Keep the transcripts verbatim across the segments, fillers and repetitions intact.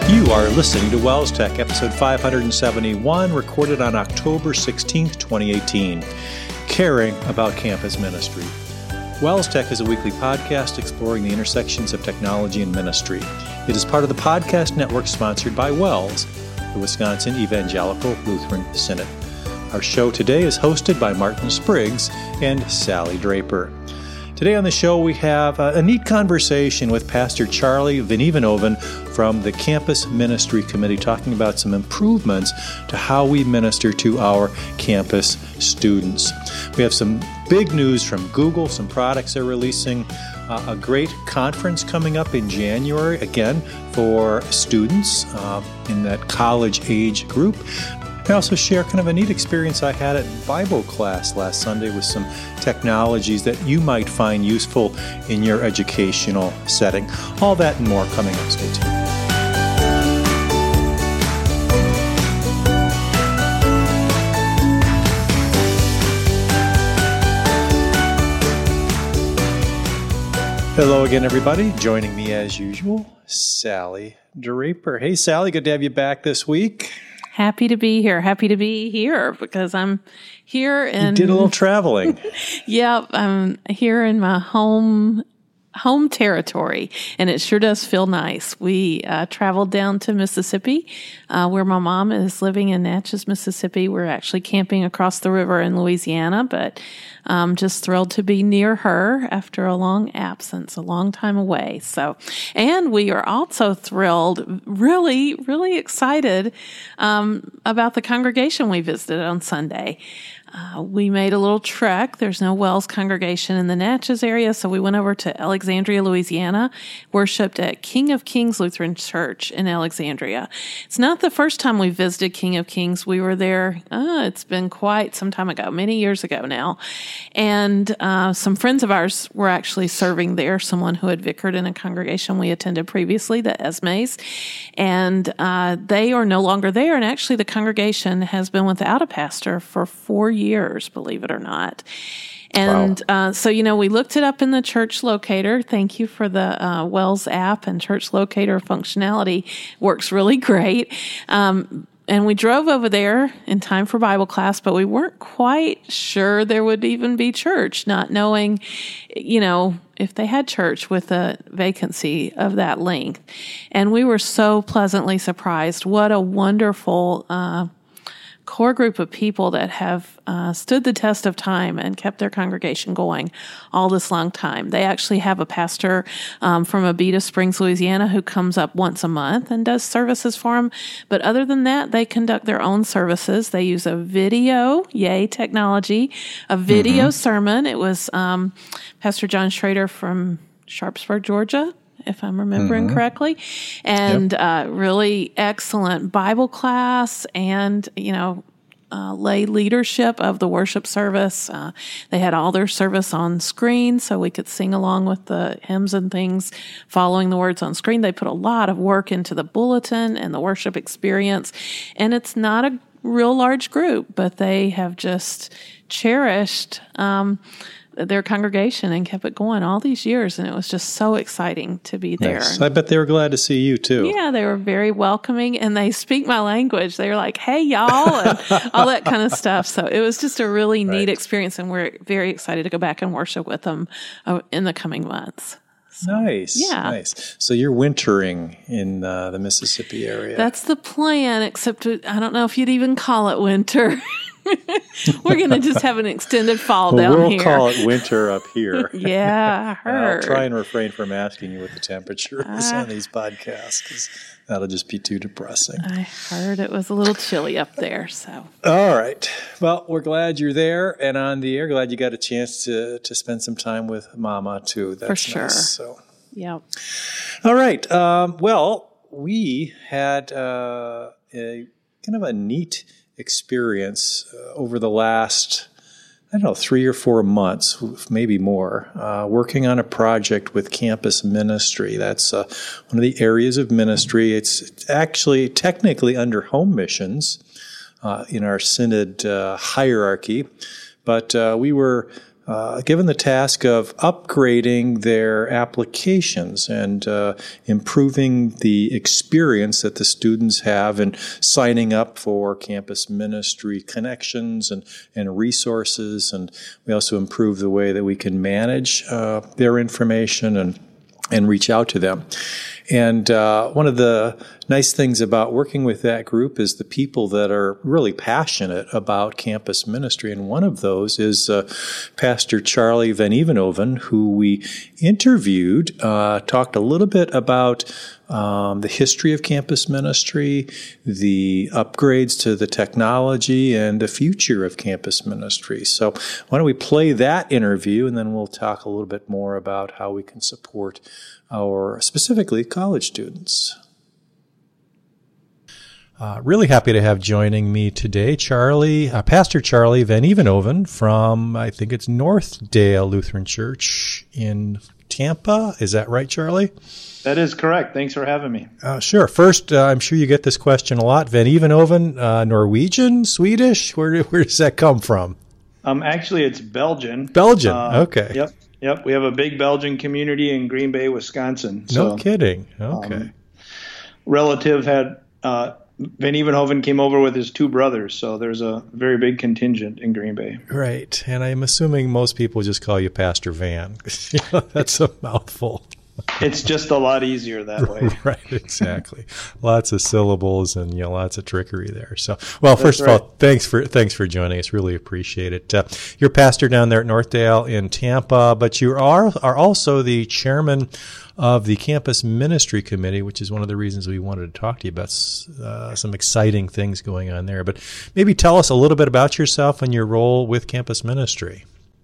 You are listening to Wells Tech, episode five seventy-one, recorded on October sixteenth, twenty eighteen. Caring about campus ministry. Wells Tech is a weekly podcast exploring the intersections of technology and ministry. It is part of the podcast network sponsored by Wells, the Wisconsin Evangelical Lutheran Synod. Our show today is hosted by Martin Spriggs and Sally Draper. Today on the show, we have a, a neat conversation with Pastor Charlie Venivanoven from the Campus Ministry Committee, talking about some improvements to how we minister to our campus students. We have some big news from Google, some products they're releasing, uh, a great conference coming up in January, again, for students uh, in that college age group. I also share kind of a neat experience I had at Bible class last Sunday with some technologies that you might find useful in your educational setting. All that and more coming up. Stay tuned. Hello again, everybody. Joining me as usual, Sally Draper. Hey, Sally, good to have you back this week. Happy to be here. Happy to be here because I'm here and you did a little traveling. Yeah, I'm here in my home home territory, and it sure does feel nice. We uh, traveled down to Mississippi, uh, where my mom is living in Natchez, Mississippi. We're actually camping across the river in Louisiana, but I'm just thrilled to be near her after a long absence, a long time away. So, and we are also thrilled, really, really excited um, about the congregation we visited on Sunday. Uh, we made a little trek. There's no Wells congregation in the Natchez area, so we went over to Alexandria, Louisiana, worshipped at King of Kings Lutheran Church in Alexandria. It's not the first time we visited King of Kings. We were there, uh, it's been quite some time ago, many years ago now. And uh, some friends of ours were actually serving there, someone who had vicared in a congregation we attended previously, the Esmes. And uh, they are no longer there, and actually the congregation has been without a pastor for four years. years, believe it or not. And wow. uh, so, you know, we looked it up in the church locator. Thank you for the uh, Wells app, and church locator functionality works really great. Um, and we drove over there in time for Bible class, but we weren't quite sure there would even be church, not knowing, you know, if they had church with a vacancy of that length. And we were so pleasantly surprised. What a wonderful uh core group of people that have uh, stood the test of time and kept their congregation going all this long time. They actually have a pastor um, from Abita Springs, Louisiana, who comes up once a month and does services for them. But other than that, they conduct their own services. They use a video, yay, technology, a video mm-hmm. sermon. It was um, Pastor John Schrader from Sharpsburg, Georgia, if I'm remembering mm-hmm. correctly, and yep. uh, really excellent Bible class and, you know, uh, lay leadership of the worship service. Uh, they had all their service on screen so we could sing along with the hymns and things following the words on screen. They put a lot of work into the bulletin and the worship experience, and it's not a real large group, but they have just cherished um their congregation and kept it going all these years, and it was just so exciting to be there. Nice. I bet they were glad to see you too. Yeah, they were very welcoming, and they speak my language. They were like, "Hey, y'all," and all that kind of stuff. So it was just a really neat right. experience, and we're very excited to go back and worship with them uh, in the coming months. So, nice. Yeah. Nice. So you're wintering in uh, the Mississippi area. That's the plan, except I don't know if you'd even call it winter. We're going to just have an extended fall well, down we'll here. We'll call it winter up here. Yeah, I heard. I'll try and refrain from asking you what the temperature is uh, on these podcasts, because that'll just be too depressing. I heard it was a little chilly up there. So. All right. Well, we're glad you're there and on the air. Glad you got a chance to, to spend some time with Mama, too. That's For sure. Nice, so. Yep. All right. Um, well, we had uh, a kind of a neat experience uh, over the last, I don't know, three or four months, maybe more, uh, working on a project with campus ministry. That's uh, one of the areas of ministry. It's actually technically under home missions uh, in our synod uh, hierarchy, but uh, we were uh, given the task of upgrading their applications and uh, improving the experience that the students have in signing up for campus ministry connections and, and resources. And we also improve the way that we can manage uh, their information and and reach out to them. And uh, one of the nice things about working with that group is the people that are really passionate about campus ministry. And one of those is uh, Pastor Charlie Van Evenhoven, who we interviewed, uh, talked a little bit about um, the history of campus ministry, the upgrades to the technology, and the future of campus ministry. So why don't we play that interview, and then we'll talk a little bit more about how we can support our, specifically, college students. Uh, really happy to have joining me today, Charlie, uh, Pastor Charlie Van Evenhoven from, I think it's Northdale Lutheran Church in Tampa. Is that right, Charlie? That is correct. Thanks for having me. Uh, sure. First, uh, I'm sure you get this question a lot. Van Evenhoven, uh, Norwegian, Swedish? Where, where does that come from? Um, actually, it's Belgian. Belgian. Uh, okay. Yep. Yep. We have a big Belgian community in Green Bay, Wisconsin. So, no kidding. Okay. Um, relative had uh, Van Evenhoven came over with his two brothers, so there's a very big contingent in Green Bay. Right. And I'm assuming most people just call you Pastor Van. You know, that's a mouthful. It's just a lot easier that way. Right, exactly. Lots of syllables and, you know, lots of trickery there. So, well, That's first of right. all, thanks for thanks for joining us. Really appreciate it. Uh, you're pastor down there at Northdale in Tampa, but you are are also the chairman of the Campus Ministry Committee, which is one of the reasons we wanted to talk to you about uh, some exciting things going on there. But maybe tell us a little bit about yourself and your role with Campus Ministry.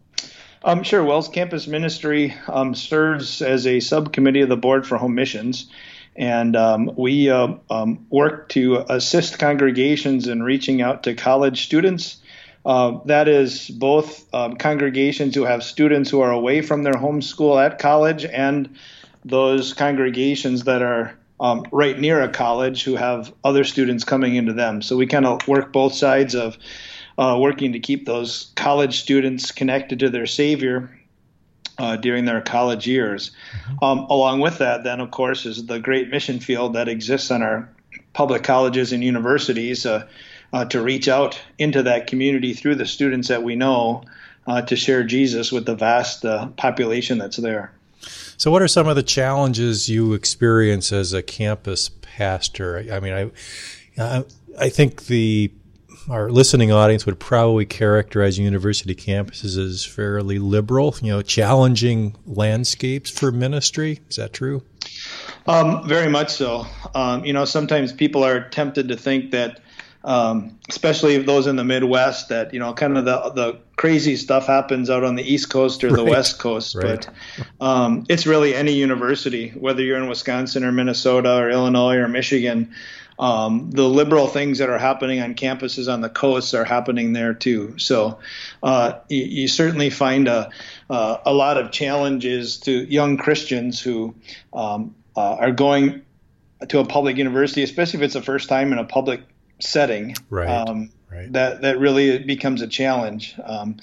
Um, sure. WELS Campus Ministry um, serves as a subcommittee of the Board for Home Missions, and um, we uh, um, work to assist congregations in reaching out to college students. Uh, that is both um, congregations who have students who are away from their home school at college and those congregations that are um, right near a college who have other students coming into them. So we kind of work both sides of Uh, working to keep those college students connected to their Savior uh, during their college years. Mm-hmm. Um, along with that, then, of course, is the great mission field that exists on our public colleges and universities uh, uh, to reach out into that community through the students that we know uh, to share Jesus with the vast uh, population that's there. So what are some of the challenges you experience as a campus pastor? I mean, I, uh, I think the our listening audience would probably characterize university campuses as fairly liberal, you know, challenging landscapes for ministry. Is that true? Um, very much so. Um, you know, sometimes people are tempted to think that, um, especially those in the Midwest, that, you know, kind of the the crazy stuff happens out on the East Coast or the Right. West Coast. Right. But um, it's really any university, whether you're in Wisconsin or Minnesota or Illinois or Michigan. Um, the liberal things that are happening on campuses on the coasts are happening there too. So uh, you, you certainly find a, uh, a lot of challenges to young Christians who um, uh, are going to a public university, especially if it's the first time in a public setting. Right. Um, right. That that really becomes a challenge. Um,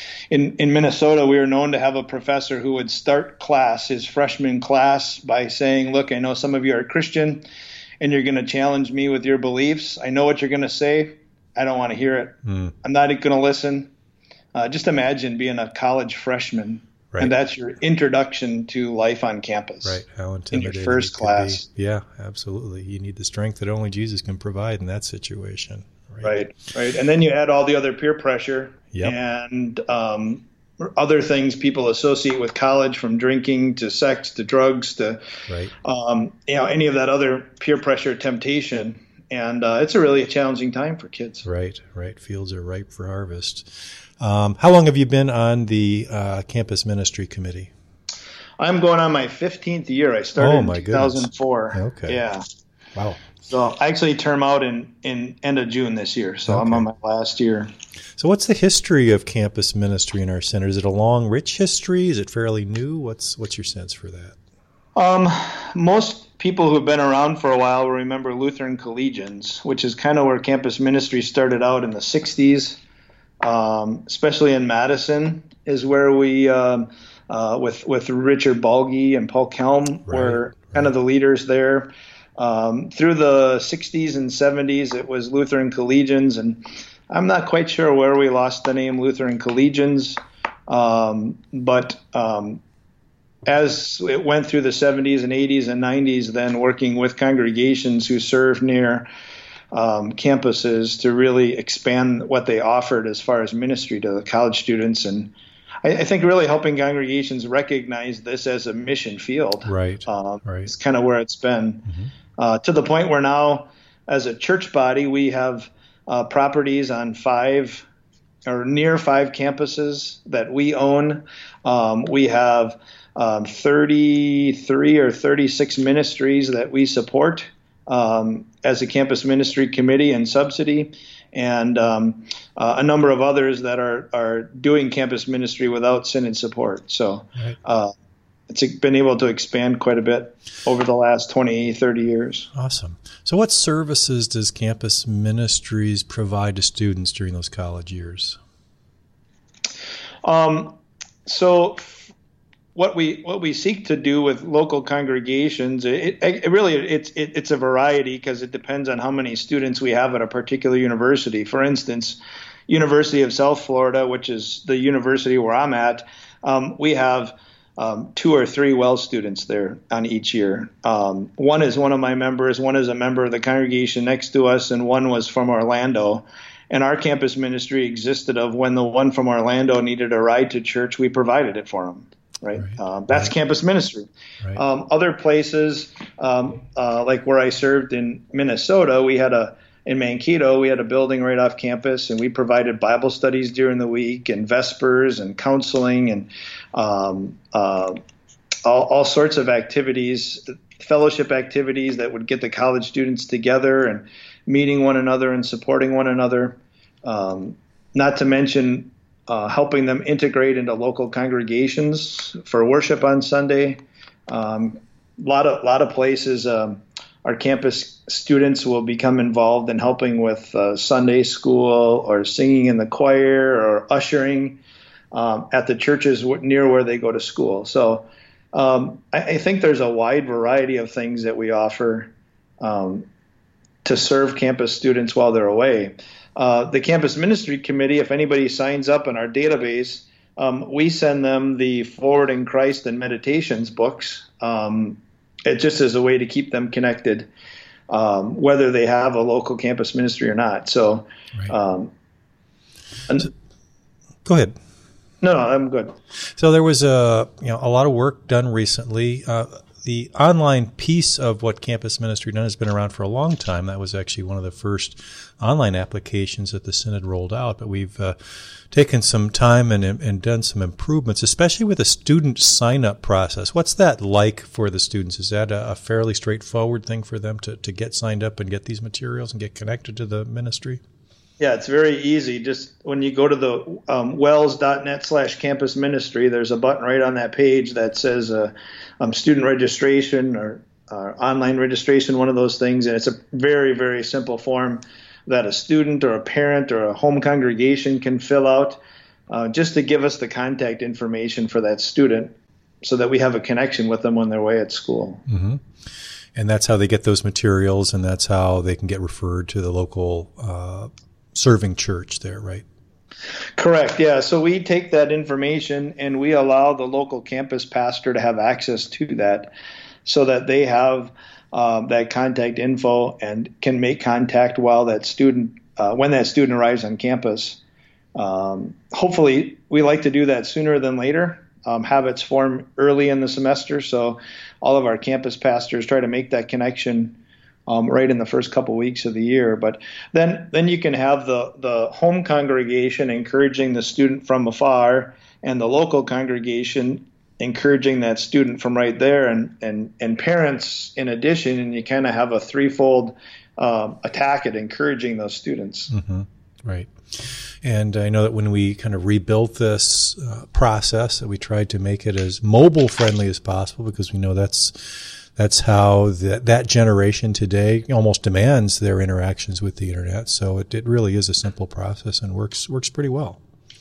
in in Minnesota, we are known to have a professor who would start class, his freshman class, by saying, "Look, I know some of you are Christian, and you're going to challenge me with your beliefs. I know what you're going to say. I don't want to hear it. Mm. I'm not going to listen." Uh, just imagine being a college freshman, right. and that's your introduction to life on campus. Right. How intimidating. In your first class. Be. Yeah, absolutely. You need the strength that only Jesus can provide in that situation. Right. Right. right. And then you add all the other peer pressure yep. and um, other things people associate with college, from drinking to sex to drugs to, right. um, you know, any of that other peer pressure temptation. And uh, it's a really challenging time for kids. Right, right. Fields are ripe for harvest. Um, how long have you been on the uh, Campus Ministry Committee? I'm going on my fifteenth year. I started oh, my in two thousand four. Goodness. Okay. Yeah. Wow. So I actually term out in, in end of June this year. So okay. I'm on my last year. So what's the history of campus ministry in our center? Is it a long, rich history? Is it fairly new? What's what's your sense for that? Um, most people who have been around for a while will remember Lutheran Collegians, which is kind of where campus ministry started out in the sixties. um, especially in Madison, is where we, um, uh, with with Richard Balgi and Paul Kelm, right, were right. kind of the leaders there. Um, through the sixties and seventies, it was Lutheran Collegians, and I'm not quite sure where we lost the name Lutheran Collegians, um, but um, as it went through the seventies and eighties and nineties, then working with congregations who served near um, campuses to really expand what they offered as far as ministry to the college students. And I, I think really helping congregations recognize this as a mission field. Right. Um, right. It's kind of where it's been, mm-hmm. uh, to the point where now, as a church body, we have uh, properties on five or near five campuses that we own. Um, we have um, thirty-three or thirty-six ministries that we support um, as a campus ministry committee and subsidy, and um, uh, a number of others that are, are doing campus ministry without synod support. So right. uh, it's been able to expand quite a bit over the last twenty, thirty years. Awesome. So what services does campus ministries provide to students during those college years? Um, so what we what we seek to do with local congregations, it, it really it's it, it's a variety because it depends on how many students we have at a particular university. For instance, University of South Florida, which is the university where I'm at, um, we have um, two or three WELS students there on each year. Um, one is one of my members, one is a member of the congregation next to us, and one was from Orlando. And our campus ministry existed of when the one from Orlando needed a ride to church, we provided it for him. Right. right. Um, that's right. campus ministry. Right. Um, other places, um, uh, like where I served in Minnesota, we had a in Mankato, we had a building right off campus, and we provided Bible studies during the week, and Vespers, and counseling, and um, uh, all, all sorts of activities, fellowship activities that would get the college students together and meeting one another and supporting one another. Um, not to mention uh, helping them integrate into local congregations for worship on Sunday. Um, a lot of lot of places, um, our campus students will become involved in helping with uh, Sunday school or singing in the choir or ushering um, at the churches near where they go to school. So um, I, I think there's a wide variety of things that we offer um, to serve campus students while they're away. Uh, the campus ministry committee, if anybody signs up in our database, um, we send them the Forward in Christ and Meditations books. Um, it just is a way to keep them connected, um, whether they have a local campus ministry or not. So, right. um, and, so go ahead. No, no, I'm good. So there was a you know a lot of work done recently. Uh, The online piece of what Campus Ministry done has been around for a long time. That was actually one of the first online applications that the Synod rolled out. But we've uh, taken some time and, and done some improvements, especially with the student sign-up process. What's that like for the students? Is that a, a fairly straightforward thing for them to, to get signed up and get these materials and get connected to the ministry? Yeah, it's very easy. Just when you go to the um, wells.net slash campus ministry, there's a button right on that page that says uh, um, student registration or uh, online registration, one of those things. And it's a very, very simple form that a student or a parent or a home congregation can fill out uh, just to give us the contact information for that student so that we have a connection with them when they're away at school. Mm-hmm. And that's how they get those materials, and that's how they can get referred to the local uh serving church there, right? Correct. Yeah. So we take that information and we allow the local campus pastor to have access to that so that they have um, that contact info and can make contact while that student, uh, when that student arrives on campus. Um, hopefully we like to do that sooner than later, um, have its form early in the semester. So all of our campus pastors try to make that connection Um, right in the first couple weeks of the year. But then then you can have the, the home congregation encouraging the student from afar and the local congregation encouraging that student from right there and, and, and parents in addition, and you kind of have a threefold um, attack at encouraging those students. Mm-hmm. Right. And I know that when we kind of rebuilt this uh, process, that we tried to make it as mobile friendly as possible because we know that's that's how that that generation today almost demands their interactions with the internet. So it, it really is a simple process and works works pretty well.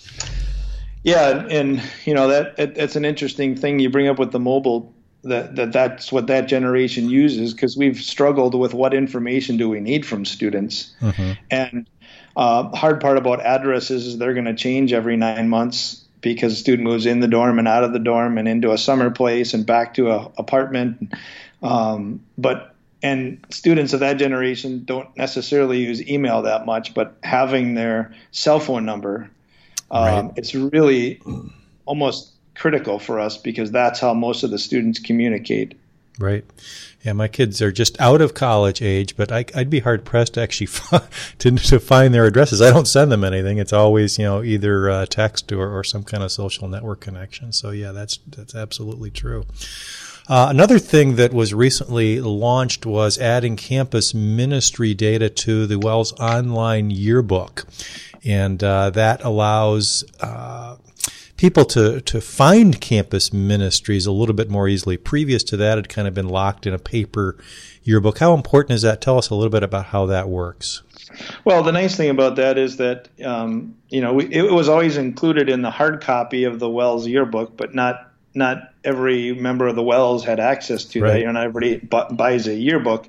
Yeah, and you know that it, it's an interesting thing you bring up with the mobile. That, that that's what that generation uses, because we've struggled with what information do we need from students. Mm-hmm. And uh, hard part about addresses is they're going to change every nine months because a student moves in the dorm and out of the dorm and into a summer place and back to a apartment. Um, but and students of that generation don't necessarily use email that much, but having their cell phone number, um, right. it's really almost critical for us, because that's how most of the students communicate. Right. Yeah, my kids are just out of college age, but I, I'd be hard pressed to actually f- to to find their addresses. I don't send them anything. It's always, you know, either uh, text or, or some kind of social network connection. So yeah, that's that's absolutely true. Uh, another thing that was recently launched was adding campus ministry data to the Wells Online Yearbook, and uh, that allows Uh, people to, to find campus ministries a little bit more easily. Previous to that, it had kind of been locked in a paper yearbook. How important is that? Tell us a little bit about how that works. Well, the nice thing about that is that, um, you know, we, it was always included in the hard copy of the Wells yearbook, but not not every member of the Wells had access to right. that. You know, not everybody bu- buys a yearbook.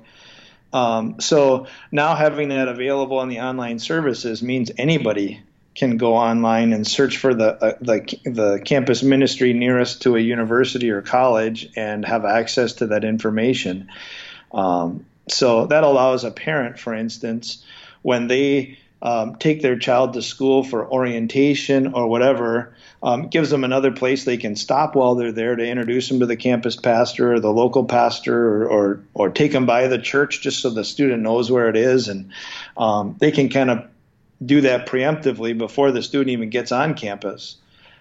Um, so now having that available on the online services means anybody can go online and search for the uh, the the campus ministry nearest to a university or college and have access to that information. Um, so that allows a parent, for instance, when they um, take their child to school for orientation or whatever, um, gives them another place they can stop while they're there to introduce them to the campus pastor or the local pastor, or or, or take them by the church just so the student knows where it is, and um, they can kind of do that preemptively before the student even gets on campus.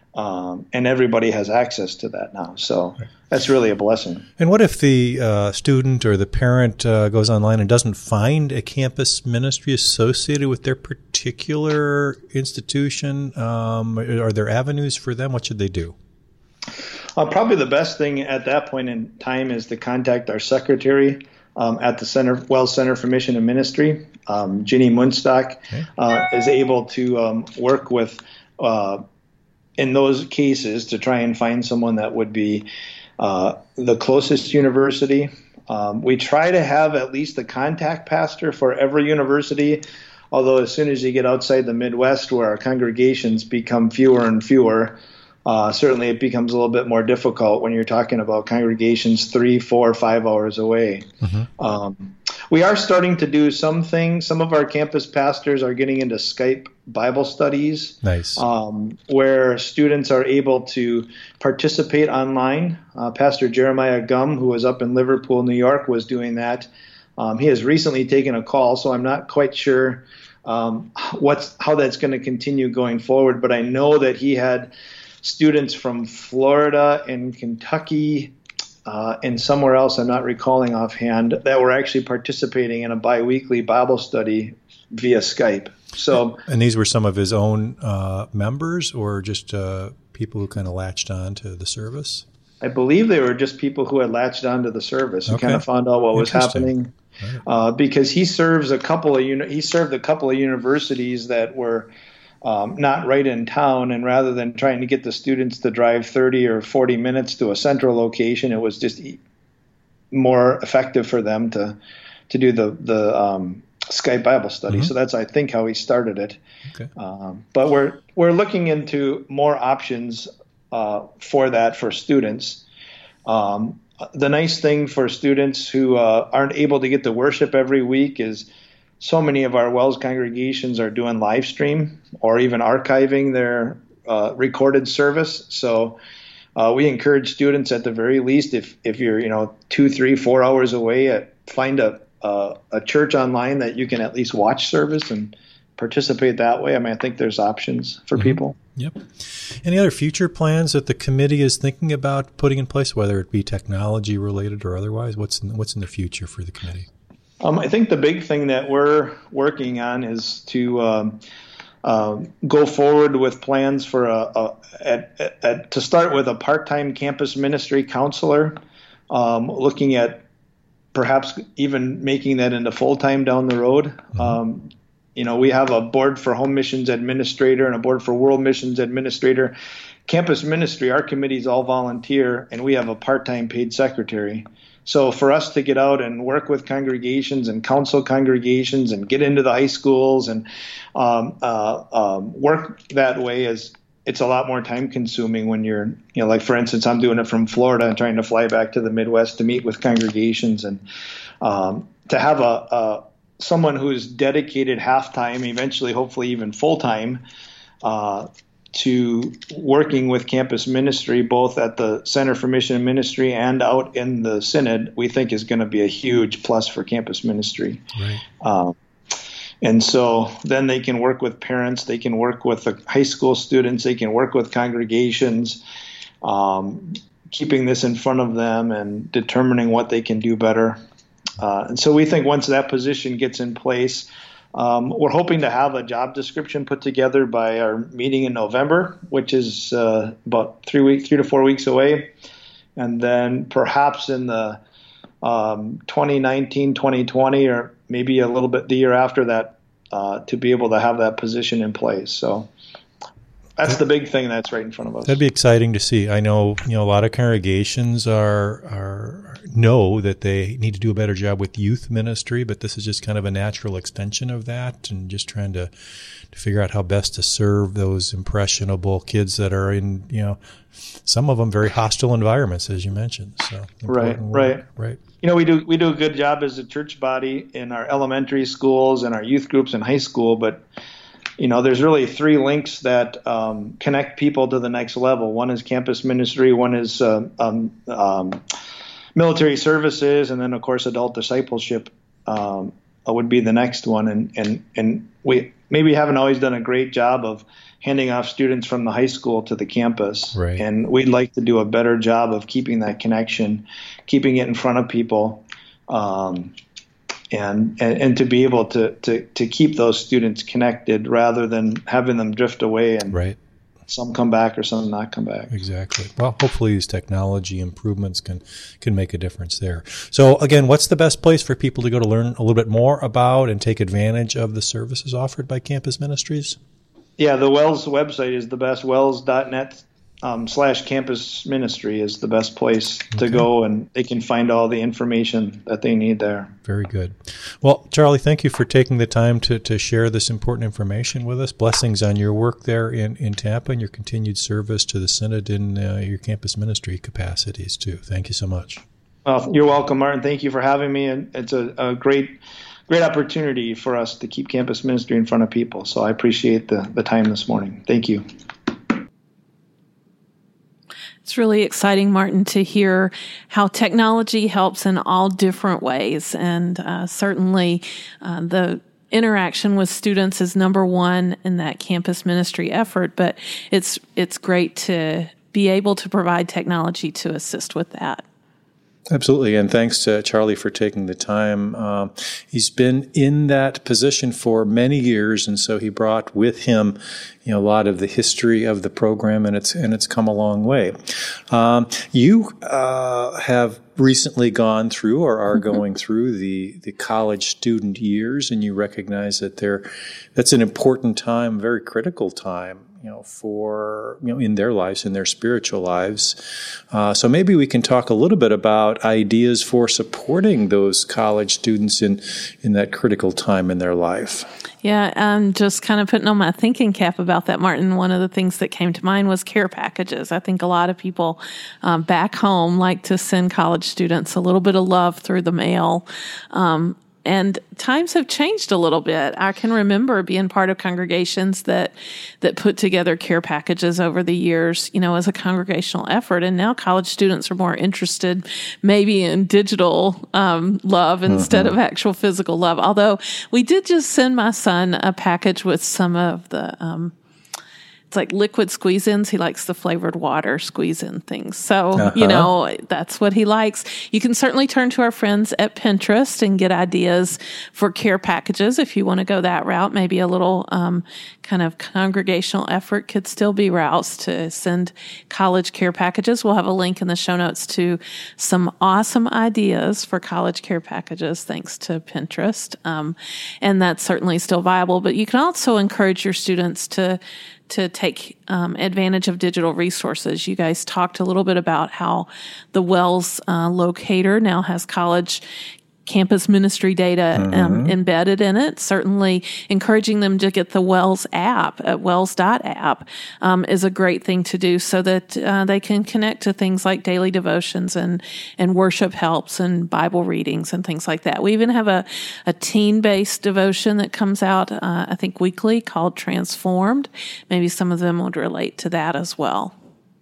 Um, and everybody has access to that now. So that's really a blessing. And what if the uh, student or the parent uh, goes online and doesn't find a campus ministry associated with their particular institution? Um, are there avenues for them? What should they do? Uh, probably the best thing at that point in time is to contact our secretary um, at the Center, Wells Center for Mission and Ministry. Um, Ginny Munstock okay. uh, is able to um, work with, uh, in those cases, to try and find someone that would be uh, the closest university. Um, we try to have at least a contact pastor for every university, although as soon as you get outside the Midwest, where our congregations become fewer and fewer, uh, certainly it becomes a little bit more difficult when you're talking about congregations three, four, five hours away. Mm-hmm. Um, we are starting to do some things. Some of our campus pastors are getting into Skype Bible studies, nice, um, where students are able to participate online. Uh, Pastor Jeremiah Gum, who was up in Liverpool, New York, was doing that. Um, he has recently taken a call, so I'm not quite sure um, what's how that's going to continue going forward. But I know that he had students from Florida and Kentucky uh, and somewhere else, I'm not recalling offhand, that were actually participating in a biweekly Bible study via Skype. So, and these were some of his own uh, members, or just uh, people who kind of latched on to the service? I believe they were just people who had latched onto the service and okay. kind of found out what was happening. Right. Uh, because he serves a couple of uni- he served a couple of universities that were um, not right in town, and rather than trying to get the students to drive thirty or forty minutes to a central location, it was just more effective for them to to do the the um, Skype Bible study. Mm-hmm. So that's, I think, how he started it. Okay. Um, but we're we're looking into more options uh, for that for students. Um, the nice thing for students who uh, aren't able to get to worship every week is so many of our Wells congregations are doing live stream or even archiving their uh, recorded service. So uh, we encourage students, at the very least, if if you're you know two, three, four hours away, at find a Uh, a church online that you can at least watch service and participate that way. I mean, I think there's options for mm-hmm. people. Yep. Any other future plans that the committee is thinking about putting in place, whether it be technology related or otherwise? What's in, what's in the future for the committee? Um, I think the big thing that we're working on is to um, uh, go forward with plans for a, a at, at, at, to start with a part-time campus ministry counselor, um, looking at perhaps even making that into full-time down the road. Mm-hmm. Um, you know, we have a board for home missions administrator and a board for world missions administrator. Campus ministry, our committee is all volunteer, and we have a part-time paid secretary. So for us to get out and work with congregations and counsel congregations and get into the high schools and um, uh, um, work that way is it's a lot more time consuming when you're, you know, like for instance, I'm doing it from Florida and trying to fly back to the Midwest to meet with congregations, and um, to have a, a someone who's dedicated half time, eventually, hopefully even full time, uh, to working with campus ministry, both at the Center for Mission and Ministry and out in the Synod, we think is going to be a huge plus for campus ministry. Right. Um, and so then they can work with parents, they can work with the high school students, they can work with congregations, um, keeping this in front of them and determining what they can do better. Uh, and so we think once that position gets in place, Um, we're hoping to have a job description put together by our meeting in November, which is uh, about three weeks, three to four weeks away. And then perhaps in the um, twenty nineteen, twenty twenty, or maybe a little bit the year after that, uh, to be able to have that position in place. So that's the big thing that's right in front of us. That'd be exciting to see. I know, you know, a lot of congregations are are know that they need to do a better job with youth ministry, but this is just kind of a natural extension of that, and just trying to to figure out how best to serve those impressionable kids that are in, you know, some of them very hostile environments, as you mentioned. So right, work. right, right. You know, we do we do a good job as a church body in our elementary schools and our youth groups in high school, but you know, there's really three links that um, connect people to the next level. One is campus ministry, one is uh, um, um, military services, and then, of course, adult discipleship um, would be the next one. And, and, and we maybe haven't always done a great job of handing off students from the high school to the campus. Right. And we'd like to do a better job of keeping that connection, keeping it in front of people. Um And, and and to be able to, to, to keep those students connected rather than having them drift away and right. some come back or some not come back. Exactly. Well, hopefully these technology improvements can, can make a difference there. So again, what's the best place for people to go to learn a little bit more about and take advantage of the services offered by Campus Ministries? Yeah, the WELS website is the best. wells dot net Um, slash campus ministry is the best place to okay. go, and they can find all the information that they need there. Very good. Well, Charlie, thank you for taking the time to, to share this important information with us. Blessings on your work there in, in Tampa and your continued service to the Synod in uh, your campus ministry capacities, too. Thank you so much. Well, you're welcome, Martin. Thank you for having me. And it's a, a great great opportunity for us to keep campus ministry in front of people. So I appreciate the, the time this morning. Thank you. It's really exciting, Martin, to hear how technology helps in all different ways. And uh, certainly uh, the interaction with students is number one in that campus ministry effort, but it's it's great to be able to provide technology to assist with that. Absolutely, and thanks to Charlie for taking the time. Um, he's been in that position for many years, and so he brought with him, you know, a lot of the history of the program, and it's and it's come a long way. Um, you uh, have recently gone through, or are mm-hmm. going through the the college student years, and you recognize that there that's an important time, very critical time, you know, for, you know, in their lives, in their spiritual lives. Uh, so maybe we can talk a little bit about ideas for supporting those college students in, in that critical time in their life. Yeah, I'm just kind of putting on my thinking cap about that, Martin. One of the things that came to mind was care packages. I think a lot of people um, back home like to send college students a little bit of love through the mail. Um, And times have changed a little bit. I can remember being part of congregations that that put together care packages over the years, you know, as a congregational effort. And now college students are more interested maybe in digital um, love instead mm-hmm. of actual physical love. Although we did just send my son a package with some of the um, it's like liquid squeeze-ins. He likes the flavored water squeeze-in things. So, uh-huh. you know, that's what he likes. You can certainly turn to our friends at Pinterest and get ideas for care packages if you want to go that route. Maybe a little um, kind of congregational effort could still be routes to send college care packages. We'll have a link in the show notes to some awesome ideas for college care packages thanks to Pinterest. Um, and that's certainly still viable. But you can also encourage your students to to take um, advantage of digital resources. You guys talked a little bit about how the Wells uh, locator now has college campus ministry data um, mm-hmm. embedded in it. Certainly encouraging them to get the Wells app at wells dot app um, is a great thing to do so that uh, they can connect to things like daily devotions and, and worship helps and Bible readings and things like that. We even have a, a teen-based devotion that comes out, uh, I think, weekly called Transformed. Maybe some of them would relate to that as well.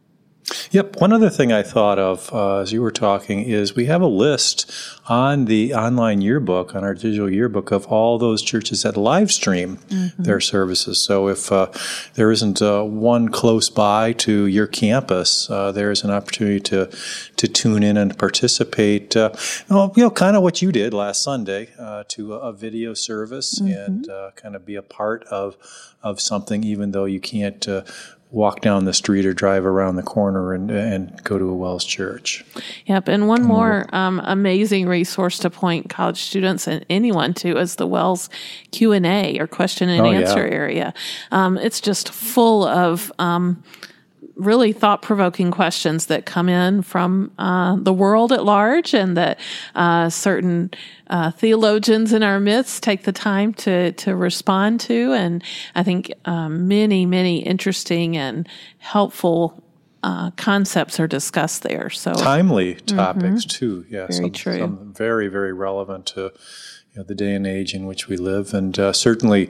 Yep. One other thing I thought of uh, as you were talking is we have a list on the online yearbook, on our digital yearbook, of all those churches that live stream mm-hmm. their services. So if uh, there isn't uh, one close by to your campus, uh, there is an opportunity to to tune in and participate. Uh, well, you know, kind of what you did last Sunday uh, to a, a video service mm-hmm. and uh, kind of be a part of of something, even though you can't Uh, walk down the street or drive around the corner and and go to a Wells church. Yep. And one more um, amazing resource to point college students and anyone to is the Wells Q and A or question and oh, answer yeah. area. Um, it's just full of um, really thought-provoking questions that come in from uh, the world at large and that uh, certain uh, theologians in our midst take the time to to respond to. And I think um, many, many interesting and helpful uh, concepts are discussed there. So timely topics, mm-hmm. too. Yeah, very some, true. Some very, very relevant to you know, the day and age in which we live. And uh, certainly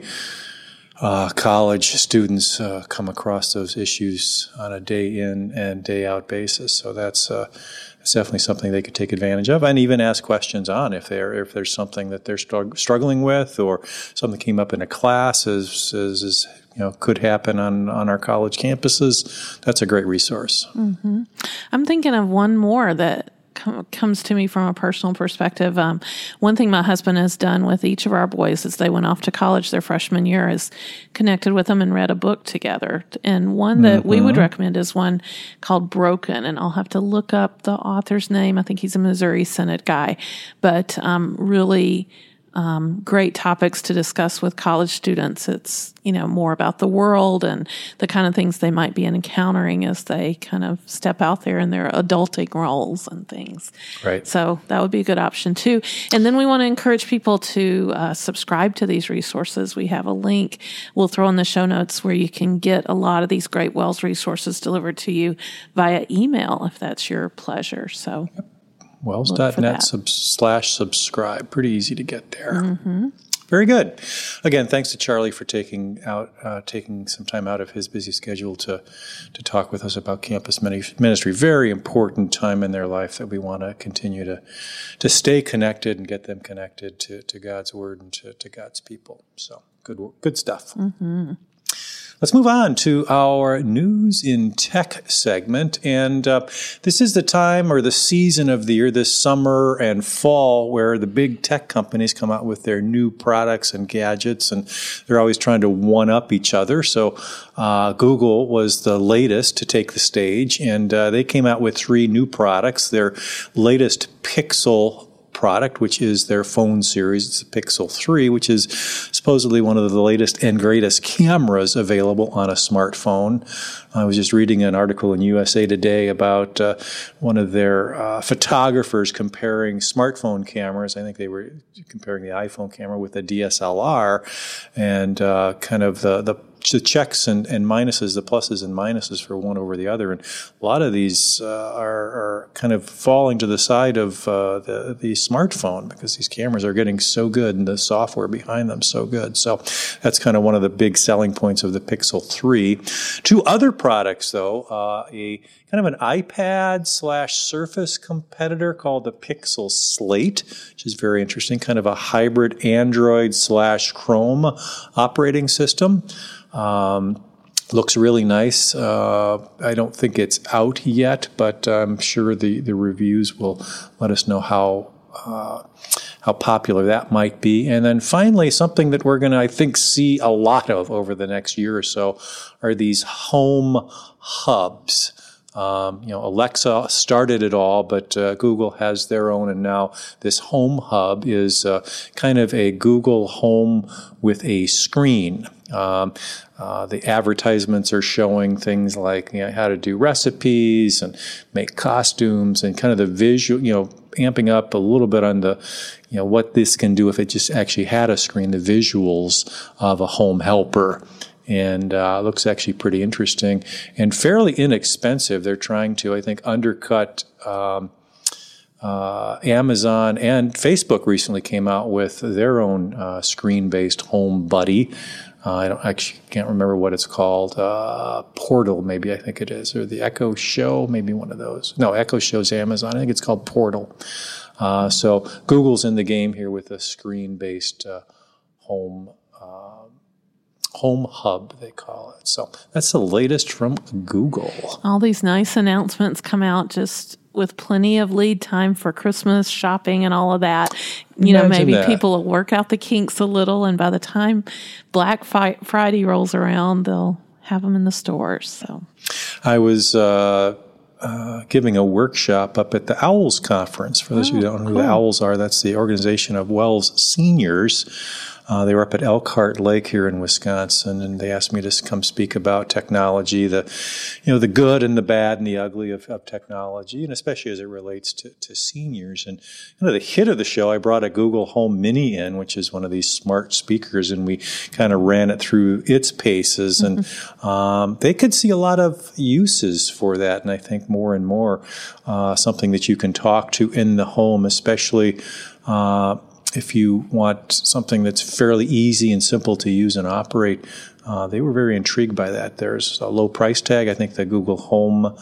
Uh, college students uh, come across those issues on a day in and day out basis, so that's uh, that's definitely something they could take advantage of, and even ask questions on if they're if there's something that they're strugg- struggling with, or something came up in a class as as, as you know could happen on, on our college campuses. That's a great resource. Mm-hmm. I'm thinking of one more that comes to me from a personal perspective. Um, one thing my husband has done with each of our boys as they went off to college their freshman year is connected with them and read a book together. And one that mm-hmm. we would recommend is one called Broken. And I'll have to look up the author's name. I think he's a Missouri Synod guy, but um, really Um, great topics to discuss with college students. It's, you know, more about the world and the kind of things they might be encountering as they kind of step out there in their adulting roles and things. Right. So that would be a good option too. And then we want to encourage people to uh, subscribe to these resources. We have a link we'll throw in the show notes where you can get a lot of these great Wells resources delivered to you via email if that's your pleasure. So yep. wells dot net sub, slash subscribe. Pretty easy to get there. Mm-hmm. Very good. Again, thanks to Charlie for taking out uh, taking some time out of his busy schedule to to talk with us about campus ministry. Very important time in their life that we want to continue to to stay connected and get them connected to, to God's word and to, to God's people. So good good stuff. Mm-hmm. Let's move on to our News in Tech segment. And uh, this is the time or the season of the year, this summer and fall, where the big tech companies come out with their new products and gadgets, and they're always trying to one-up each other. So uh, Google was the latest to take the stage, and uh, they came out with three new products. Their latest Pixel product, which is their phone series. It's the Pixel three, which is supposedly one of the latest and greatest cameras available on a smartphone. I was just reading an article in U S A Today about uh, one of their uh, photographers comparing smartphone cameras. I think they were comparing the iPhone camera with a D S L R, and uh, kind of the, the the checks and, and minuses, the pluses and minuses for one over the other. And a lot of these uh, are, are kind of falling to the side of uh, the, the smartphone because these cameras are getting so good and the software behind them so good. So that's kind of one of the big selling points of the Pixel three. Two other products, though, uh, a kind of an iPad slash Surface competitor called the Pixel Slate, which is very interesting, kind of a hybrid Android slash Chrome operating system. Um, Looks really nice. Uh, I don't think it's out yet, but I'm sure the, the reviews will let us know how uh, how popular that might be. And then finally, something that we're going to, I think, see a lot of over the next year or so are these home hubs. Um, you know, Alexa started it all, but uh, Google has their own, and now this Home Hub is uh, kind of a Google Home with a screen. Um, uh, the advertisements are showing things like, you know, how to do recipes and make costumes, and kind of the visual, you know, amping up a little bit on the, you know, what this can do if it just actually had a screen, the visuals of a home helper. And uh, looks actually pretty interesting and fairly inexpensive. They're trying to, I think, undercut um, uh, Amazon, and Facebook recently came out with their own uh, screen-based home buddy. Uh, I don't actually can't remember what it's called. Uh, Portal, maybe I think it is, or the Echo Show, maybe one of those. No, Echo Show's Amazon. I think it's called Portal. Uh, so Google's in the game here with a screen-based uh, home. Uh, Home Hub, they call it. So that's the latest from Google. All these nice announcements come out just with plenty of lead time for Christmas shopping and all of that. You Imagine know, maybe that. People will work out the kinks a little, and by the time Black Friday rolls around, they'll have them in the stores. So, I was uh, uh, giving a workshop up at the Owls Conference. For those oh, who don't know cool. who the Owls are, that's the organization of Wells seniors. Uh, they were up at Elkhart Lake here in Wisconsin, and they asked me to come speak about technology, the, you know, the good and the bad and the ugly of, of technology, and especially as it relates to, to seniors. And you know, the hit of the show, I brought a Google Home Mini in, which is one of these smart speakers, and we kind of ran it through its paces, and mm-hmm. um, they could see a lot of uses for that, and I think more and more uh, something that you can talk to in the home, especially uh, if you want something that's fairly easy and simple to use and operate. Uh, they were very intrigued by that. There's a low price tag. I think the Google Home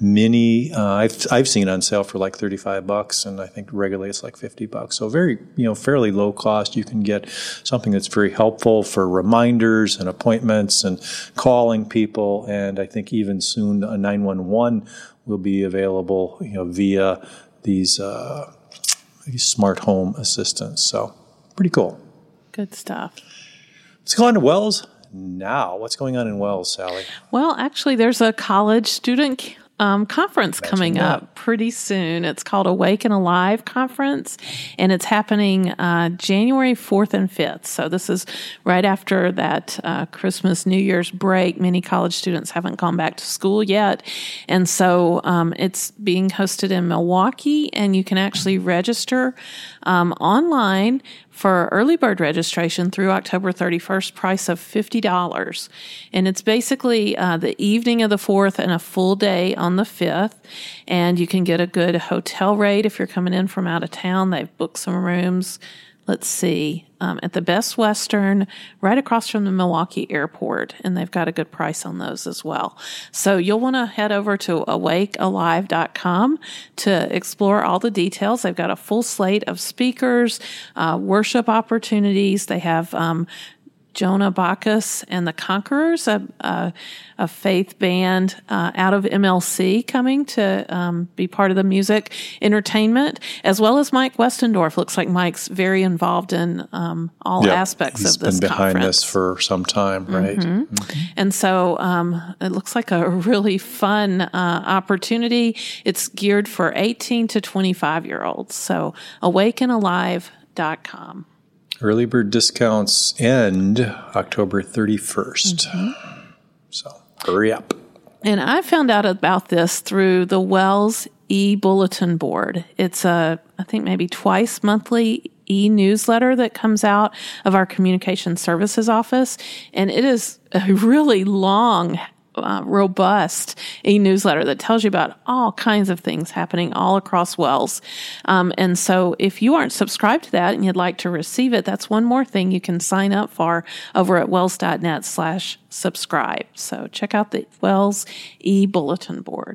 Mini, uh, I've I've seen on sale for like thirty-five bucks, and I think regularly it's like fifty bucks. So very, you know, fairly low cost. You can get something that's very helpful for reminders and appointments and calling people. And I think even soon a nine one one will be available, you know, via these uh, these smart home assistants. So pretty cool. Good stuff. Let's go on to Wells now. What's going on in Wells, Sally? Well, actually, there's a college student um, conference Imagine coming that. up pretty soon. It's called Awake and Alive Conference, and it's happening uh, January fourth and fifth. So this is right after that uh, Christmas, New Year's break. Many college students haven't gone back to school yet, and so um, it's being hosted in Milwaukee, and you can actually register um, online for early bird registration through October thirty-first, price of fifty dollars. And it's basically uh, the evening of the fourth and a full day on the fifth. And you can get a good hotel rate if you're coming in from out of town. They've booked some rooms. Let's see, um, at the Best Western, right across from the Milwaukee Airport, and they've got a good price on those as well. So you'll want to head over to awake alive dot com to explore all the details. They've got a full slate of speakers, uh, worship opportunities. They have um, Jonah Bacchus and the Conquerors, a, a, a faith band uh, out of M L C, coming to um, be part of the music entertainment, as well as Mike Westendorf. Looks like Mike's very involved in um, all yep, aspects of this conference. He's been behind this for some time, right? Mm-hmm. Mm-hmm. And so um, it looks like a really fun uh, opportunity. It's geared for eighteen to twenty-five-year-olds. So awake and alive dot com. Early bird discounts end October thirty-first. Mm-hmm. So hurry up. And I found out about this through the Wells e-bulletin board. It's a, I think maybe twice monthly e-newsletter that comes out of our communication services office. And it is a really long Uh, robust e-newsletter that tells you about all kinds of things happening all across Wells. Um, and so if you aren't subscribed to that and you'd like to receive it, that's one more thing you can sign up for over at wells.net slash subscribe. So check out the Wells e-bulletin board.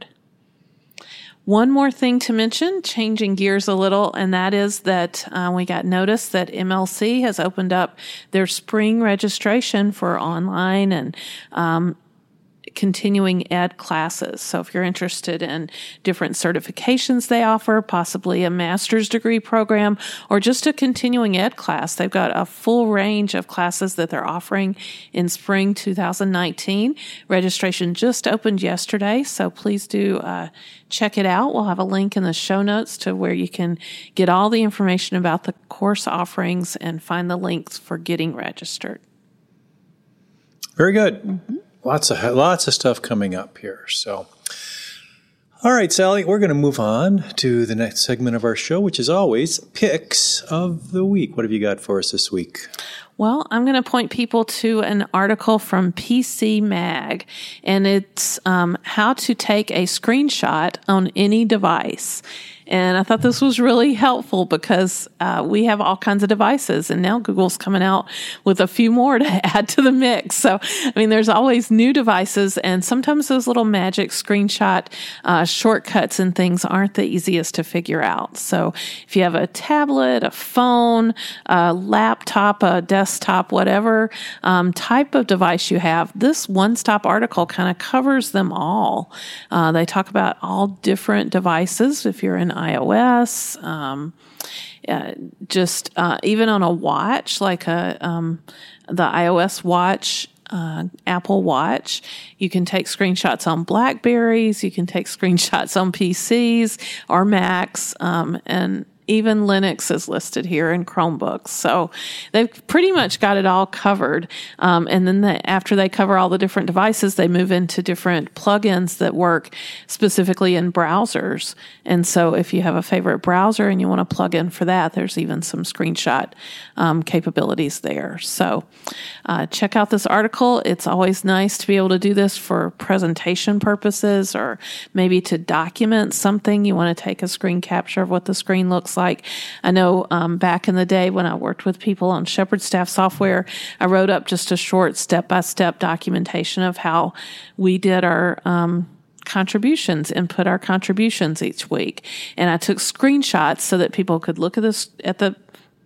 One more thing to mention, changing gears a little, and that is that uh, we got notice that M L C has opened up their spring registration for online and um continuing ed classes. So if you're interested in different certifications they offer, possibly a master's degree program, or just a continuing ed class, they've got a full range of classes that they're offering in spring two thousand nineteen. Registration just opened yesterday, so please do uh, check it out. We'll have a link in the show notes to where you can get all the information about the course offerings and find the links for getting registered. Very good. Mm-hmm. Lots of lots of stuff coming up here. So, all right, Sally, we're going to move on to the next segment of our show, which is always Picks of the Week. What have you got for us this week? Well, I'm going to point people to an article from P C Mag, and it's um, how to take a screenshot on any device. And I thought this was really helpful because uh, we have all kinds of devices, and now Google's coming out with a few more to add to the mix. So, I mean, there's always new devices, and sometimes those little magic screenshot uh, shortcuts and things aren't the easiest to figure out. So if you have a tablet, a phone, a laptop, a desktop, whatever um, type of device you have, this one-stop article kind of covers them all. Uh, they talk about all different devices. If you're in iOS, um, uh, just uh, even on a watch, like a um, the iOS watch, uh, Apple Watch, you can take screenshots on Blackberries, you can take screenshots on P Cs or Macs, um, and even Linux is listed here in Chromebooks. So they've pretty much got it all covered. Um, and then the, after they cover all the different devices, they move into different plugins that work specifically in browsers. And so if you have a favorite browser and you want to plug in for that, there's even some screenshot um, capabilities there. So uh, check out this article. It's always nice to be able to do this for presentation purposes, or maybe to document something. You want to take a screen capture of what the screen looks like. I know um, back in the day when I worked with people on Shepherd Staff software, I wrote up just a short step-by-step documentation of how we did our um, contributions, input our contributions each week. And I took screenshots so that people could look at this at the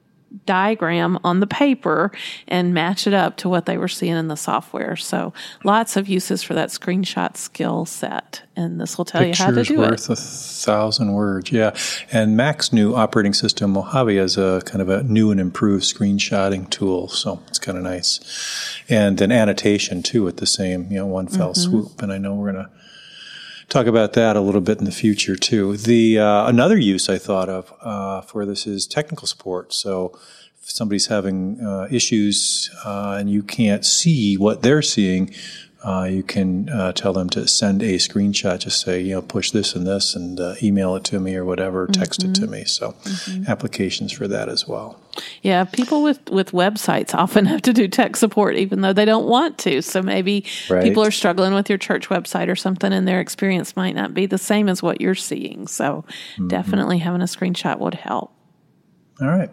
diagram on the paper and match it up to what they were seeing in the software. So lots of uses for that screenshot skill set. And this will tell Pictures you how to do worth it. a thousand words, yeah. And Mac's new operating system, Mojave, has a kind of a new and improved screenshotting tool, so it's kind of nice. And an annotation, too, at the same, you know, one fell mm-hmm. swoop. And I know we're going to talk about that a little bit in the future, too. The uh, another use I thought of uh, for this is technical support. So if somebody's having uh, issues uh, and you can't see what they're seeing, uh, you can uh, tell them to send a screenshot. Just say, you know, push this and this and uh, email it to me or whatever, text mm-hmm. it to me. So mm-hmm. applications for that as well. Yeah, people with, with websites often have to do tech support even though they don't want to. So maybe right. people are struggling with your church website or something and their experience might not be the same as what you're seeing. So mm-hmm. definitely having a screenshot would help. All right.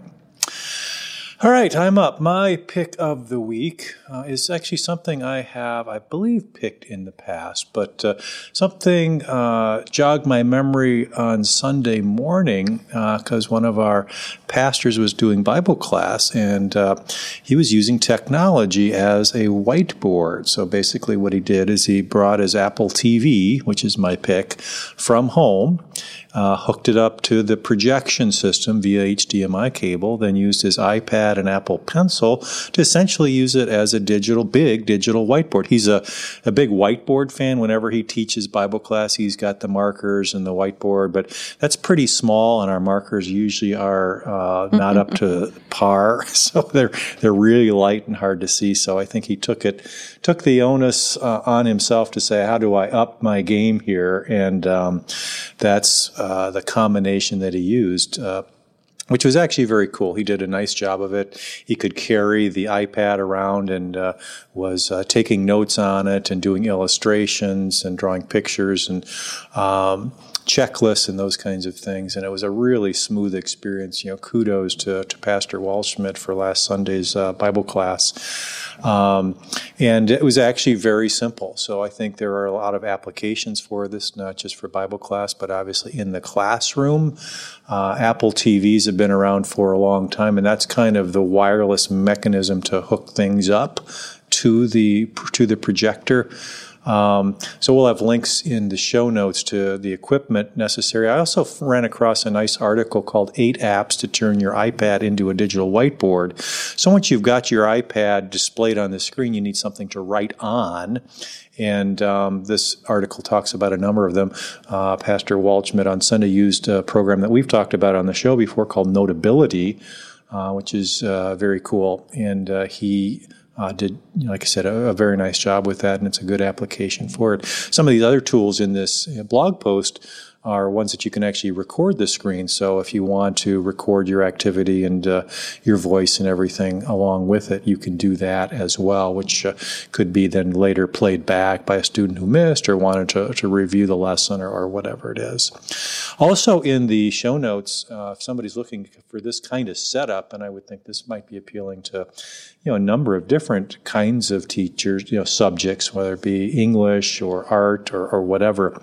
All right, I'm up. My pick of the week uh, is actually something I have, I believe, picked in the past, but uh, something uh, jogged my memory on Sunday morning because uh, one of our pastors was doing Bible class, and uh, he was using technology as a whiteboard. So basically what he did is he brought his Apple T V, which is my pick, from home, Uh, hooked it up to the projection system via H D M I cable, then used his iPad and Apple Pencil to essentially use it as a digital, big digital whiteboard. He's a, a big whiteboard fan. Whenever he teaches Bible class, he's got the markers and the whiteboard, but that's pretty small, and our markers usually are uh, not up to par, so they're they're really light and hard to see. So I think he took it took the onus uh, on himself to say, how do I up my game here? And um, that's Uh, the combination that he used, uh, which was actually very cool. He did a nice job of it. He could carry the iPad around and uh, was uh, taking notes on it and doing illustrations and drawing pictures and um, checklists and those kinds of things. And it was a really smooth experience. You know, kudos to, to Pastor Waldschmidt for last Sunday's uh, Bible class. Um, and it was actually very simple. So I think there are a lot of applications for this, not just for Bible class, but obviously in the classroom. Uh, Apple T Vs have been around for a long time, and that's kind of the wireless mechanism to hook things up to the to the projector. Um, so we'll have links in the show notes to the equipment necessary. I also ran across a nice article called Eight Apps to Turn Your iPad into a Digital Whiteboard. So once you've got your iPad displayed on the screen, you need something to write on. And um, this article talks about a number of them. Uh, Pastor Waldschmidt on Sunday used a program that we've talked about on the show before called Notability, uh, which is uh, very cool. And uh, he uh, did, like I said, a, a very nice job with that, and it's a good application for it. Some of these other tools in this blog post are ones that you can actually record the screen. So if you want to record your activity and uh, your voice and everything along with it, you can do that as well, which uh, could be then later played back by a student who missed or wanted to, to review the lesson or, or whatever it is. Also in the show notes, uh, if somebody's looking for this kind of setup, and I would think this might be appealing to you know, a number of different kinds of teachers, you know, subjects, whether it be English or art or, or whatever.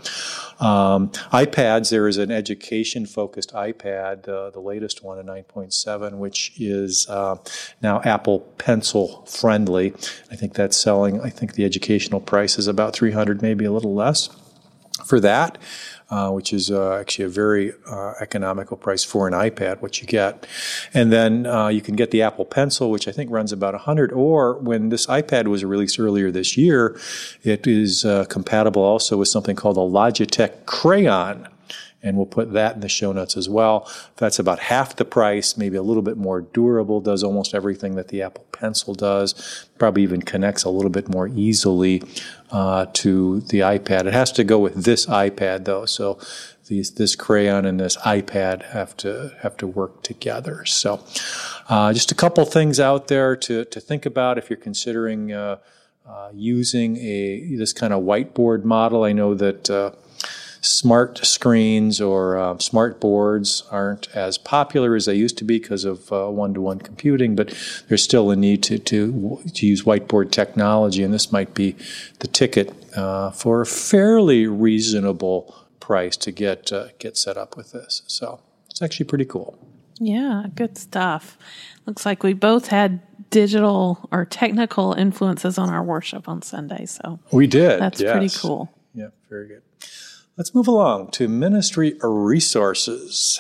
Um, iPads, there is an education-focused iPad, uh, the latest one, a nine point seven, which is uh, now Apple Pencil friendly. I think that's selling, I think the educational price is about three hundred dollars, maybe a little less for that. Uh, which is uh, actually a very uh, economical price for an iPad, what you get. And then uh, you can get the Apple Pencil, which I think runs about one hundred dollars, or when this iPad was released earlier this year, it is uh, compatible also with something called a Logitech Crayon. And we'll put that in the show notes as well. That's about half the price, maybe a little bit more durable, does almost everything that the Apple Pencil does, probably even connects a little bit more easily uh, to the iPad. It has to go with this iPad, though, so these, this Crayon and this iPad have to have to work together. So uh, just a couple things out there to, to think about if you're considering uh, uh, using a this kind of whiteboard model. I know that uh, smart screens or uh, smart boards aren't as popular as they used to be because of uh, one-to-one computing, but there's still a need to, to to use whiteboard technology, and this might be the ticket uh, for a fairly reasonable price to get uh, get set up with this. So it's actually pretty cool. Yeah, good stuff. Looks like we both had digital or technical influences on our worship on Sunday, so we did. That's yes. pretty cool. Yeah, very good. Let's move along to ministry resources.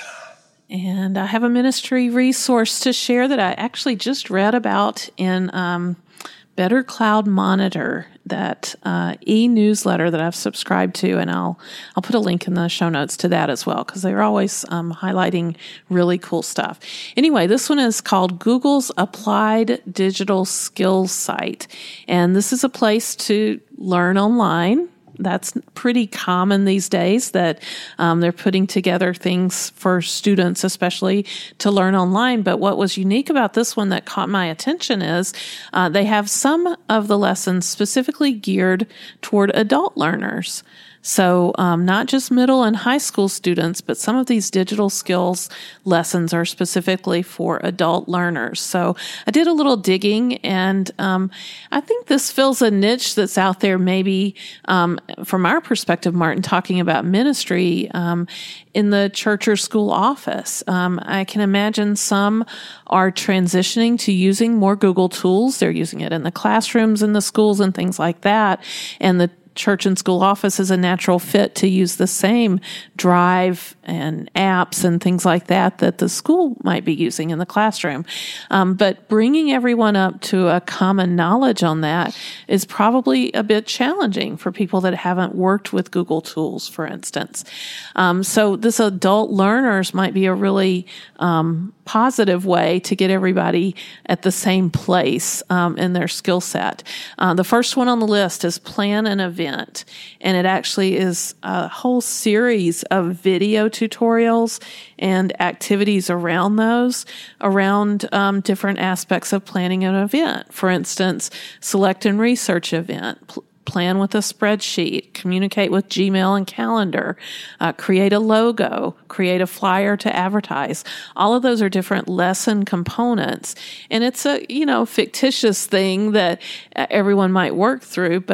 And I have a ministry resource to share that I actually just read about in um, Better Cloud Monitor, that uh, e-newsletter that I've subscribed to, and I'll I'll put a link in the show notes to that as well, because they're always um, highlighting really cool stuff. Anyway, this one is called Google's Applied Digital Skills Site, and this is a place to learn online. That's pretty common these days, that um, they're putting together things for students, especially to learn online. But what was unique about this one that caught my attention is uh, they have some of the lessons specifically geared toward adult learners. So um, not just middle and high school students, but some of these digital skills lessons are specifically for adult learners. So I did a little digging, and um, I think this fills a niche that's out there maybe um, from our perspective, Martin, talking about ministry um, in the church or school office. Um, I can imagine some are transitioning to using more Google tools. They're using it in the classrooms in the schools and things like that. And the church and school office is a natural fit to use the same Drive and apps and things like that that the school might be using in the classroom. Um, but bringing everyone up to a common knowledge on that is probably a bit challenging for people that haven't worked with Google tools, for instance. Um, so this adult learners might be a really um, positive way to get everybody at the same place um, in their skill set. Uh, the first one on the list is plan an event, and it actually is a whole series of video tutorials and activities around those, around um, different aspects of planning an event. For instance, select and research event, pl- plan with a spreadsheet, communicate with Gmail and calendar, uh, create a logo, create a flyer to advertise. All of those are different lesson components. And it's a, you know, fictitious thing that everyone might work through, but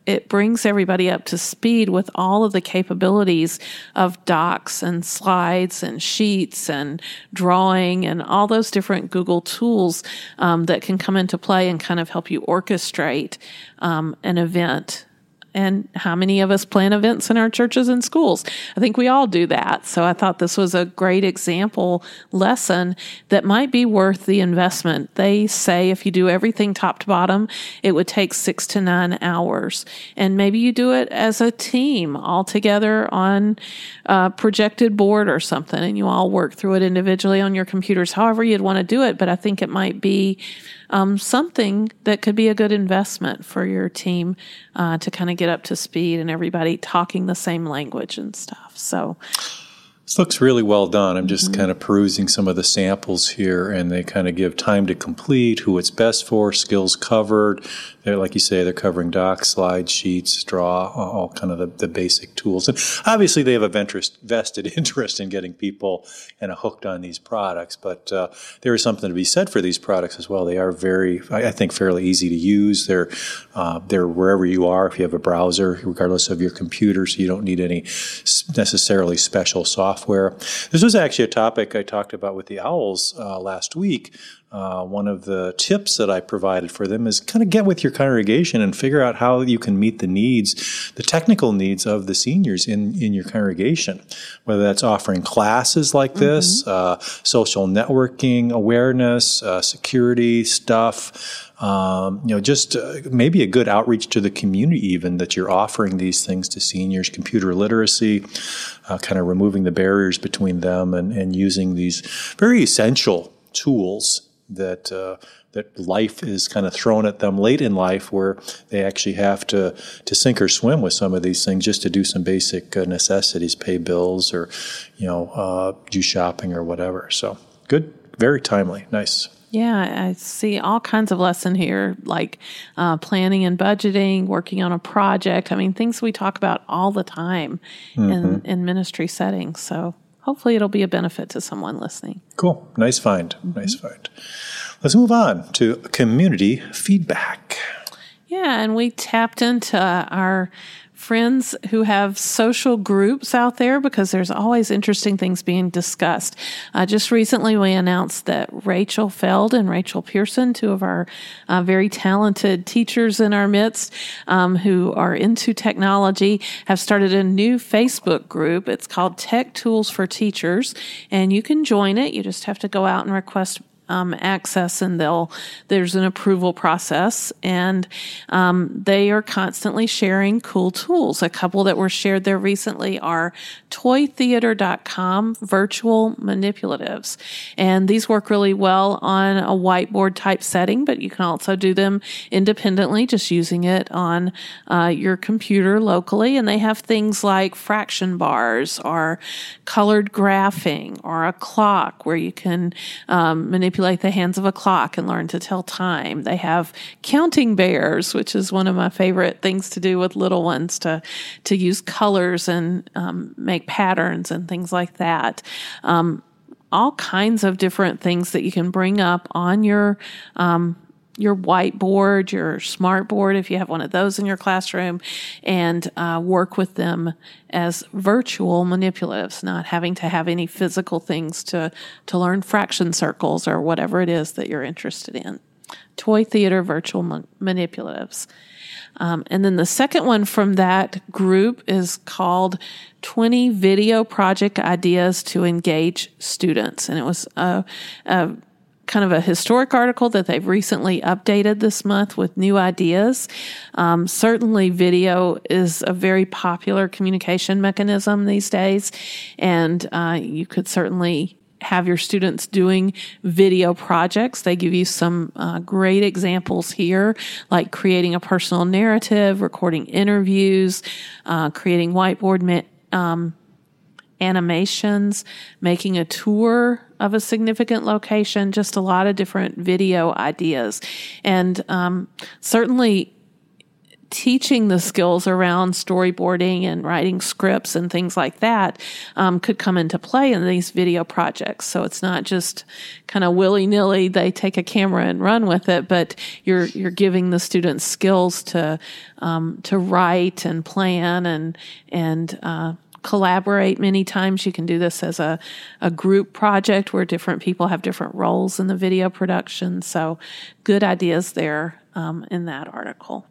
it brings everybody up to speed with all of the capabilities of docs and slides and sheets and drawing and all those different Google tools um, that can come into play and kind of help you orchestrate um, an event. And how many of us plan events in our churches and schools? I think we all do that. So I thought this was a great example lesson that might be worth the investment. They say if you do everything top to bottom, it would take six to nine hours. And maybe you do it as a team all together on a projected board or something, and you all work through it individually on your computers, however you'd want to do it. But I think it might be Um, something that could be a good investment for your team uh, to kind of get up to speed and everybody talking the same language and stuff. So this looks really well done. I'm just mm-hmm. kind of perusing some of the samples here, and they kind of give time to complete, who it's best for, skills covered. They're, like you say, they're covering docs, slides, sheets, draw, all kind of the, the basic tools. And obviously they have a venturous, vested interest in getting people kind of hooked on these products, but uh, there is something to be said for these products as well. They are very, I think, fairly easy to use. They're, uh, they're wherever you are, if you have a browser, regardless of your computer, so you don't need any necessarily special software. This was actually a topic I talked about with the Owls uh, last week. Uh, one of the tips that I provided for them is kind of get with your congregation and figure out how you can meet the needs, the technical needs of the seniors in, in your congregation, whether that's offering classes like this, mm-hmm. uh, social networking awareness, uh, security stuff, um, you know, just uh, maybe a good outreach to the community even that you're offering these things to seniors, computer literacy, uh, kind of removing the barriers between them and, and using these very essential tools that uh, that life is kind of thrown at them late in life, where they actually have to, to sink or swim with some of these things just to do some basic uh, necessities, pay bills or, you know, uh, do shopping or whatever. So good, very timely, nice. Yeah, I see all kinds of lesson here, like uh, planning and budgeting, working on a project. I mean, things we talk about all the time mm-hmm. in, in ministry settings. So hopefully it'll be a benefit to someone listening. Cool. Nice find. Mm-hmm. Nice find. Let's move on to community feedback. Yeah, and we tapped into our friends who have social groups out there because there's always interesting things being discussed. Uh, just recently we announced that Rachel Feld and Rachel Pearson, two of our uh, very talented teachers in our midst um, who are into technology, have started a new Facebook group. It's called Tech Tools for Teachers, and you can join it. You just have to go out and request Um, access, and they'll there's an approval process, and um, they are constantly sharing cool tools. A couple that were shared there recently are toy theater dot com virtual manipulatives, and these work really well on a whiteboard type setting, but you can also do them independently, just using it on uh, your computer locally. And they have things like fraction bars or colored graphing or a clock where you can um, manipulate the hands of a clock and learn to tell time. They have counting bears, which is one of my favorite things to do with little ones, to to use colors and um, make patterns and things like that. Um, all kinds of different things that you can bring up on your um, your whiteboard, your smartboard, if you have one of those in your classroom, and uh, work with them as virtual manipulatives, not having to have any physical things to, to learn fraction circles or whatever it is that you're interested in. Toy Theater Virtual Man- Manipulatives. Um, and then the second one from that group is called twenty Video Project Ideas to Engage Students. And it was a, a kind of a historic article that they've recently updated this month with new ideas. Um, certainly video is a very popular communication mechanism these days, and uh, you could certainly have your students doing video projects. They give you some uh, great examples here, like creating a personal narrative, recording interviews, uh, creating whiteboard ma- um, animations, making a tour of a significant location, just a lot of different video ideas. And um, certainly teaching the skills around storyboarding and writing scripts and things like that um, could come into play in these video projects. So it's not just kind of willy-nilly, they take a camera and run with it, but you're you're giving the students skills to um, to write and plan and and uh, collaborate. Many times you can do this as a, a group project where different people have different roles in the video production. So good ideas there um, in that article.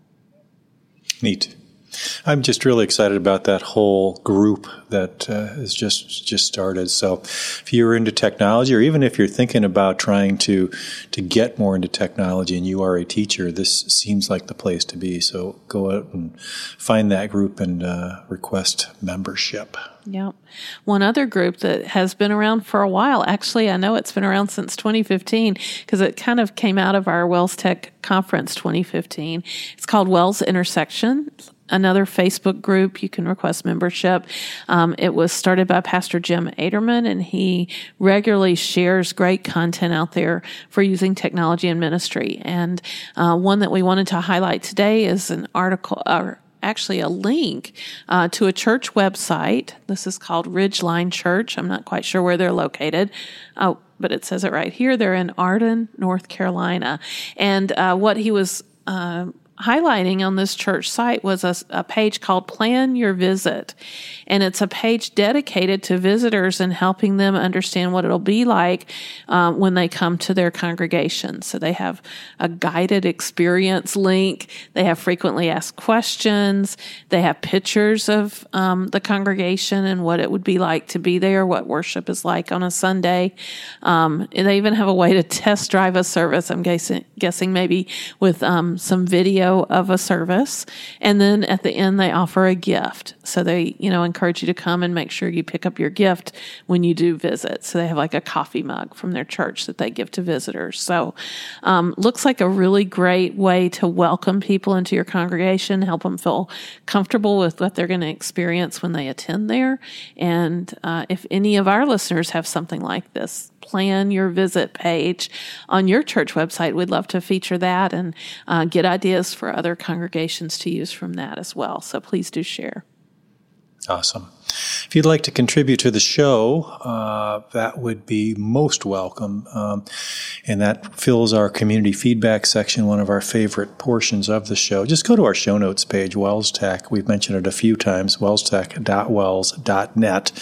Neat. I'm just really excited about that whole group that uh, has just just started. So if you're into technology, or even if you're thinking about trying to to get more into technology and you are a teacher, this seems like the place to be. So go out and find that group and uh, request membership. Yeah. One other group that has been around for a while, actually, I know it's been around since twenty fifteen because it kind of came out of our Wells Tech Conference twenty fifteen. It's called Wells Intersection, another Facebook group. You can request membership. Um, it was started by Pastor Jim Aderman, and he regularly shares great content out there for using technology in ministry. And uh, one that we wanted to highlight today is an article, or actually a link uh, to a church website. This is called Ridgeline Church. I'm not quite sure where they're located. Oh, but it says it right here. They're in Arden, North Carolina. And uh, what he was uh, highlighting on this church site was a, a page called Plan Your Visit. And it's a page dedicated to visitors and helping them understand what it'll be like um, when they come to their congregation. So they have a guided experience link. They have frequently asked questions. They have pictures of um, the congregation and what it would be like to be there, what worship is like on a Sunday. Um, and they even have a way to test drive a service, I'm guessing, guessing maybe with um, some video of a service. And then at the end, they offer a gift. So they, you know, encourage you to come and make sure you pick up your gift when you do visit. So they have like a coffee mug from their church that they give to visitors. So um, looks like a really great way to welcome people into your congregation, help them feel comfortable with what they're going to experience when they attend there. And uh, if any of our listeners have something like this, Plan Your Visit page on your church website, we'd love to feature that and uh, get ideas for other congregations to use from that as well. So please do share. Awesome. If you'd like to contribute to the show, uh, that would be most welcome. Um, and that fills our community feedback section, one of our favorite portions of the show. Just go to our show notes page, Wells Tech. We've mentioned it a few times, wells tech dot wells dot net.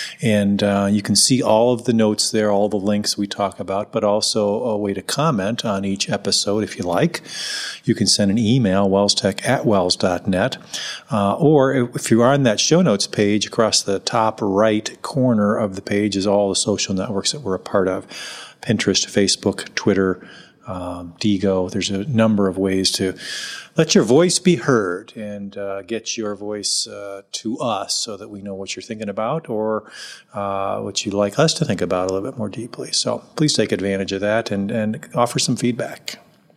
And uh, you can see all of the notes there, all the links we talk about, but also a way to comment on each episode if you like. You can send an email, wellstech at wells dot net. Uh, or if you are on that show notes page, across the top right corner of the page is all the social networks that we're a part of. Pinterest, Facebook, Twitter, um, Digo. There's a number of ways to let your voice be heard and uh, get your voice uh, to us so that we know what you're thinking about or uh, what you'd like us to think about a little bit more deeply. So please take advantage of that and, and offer some feedback.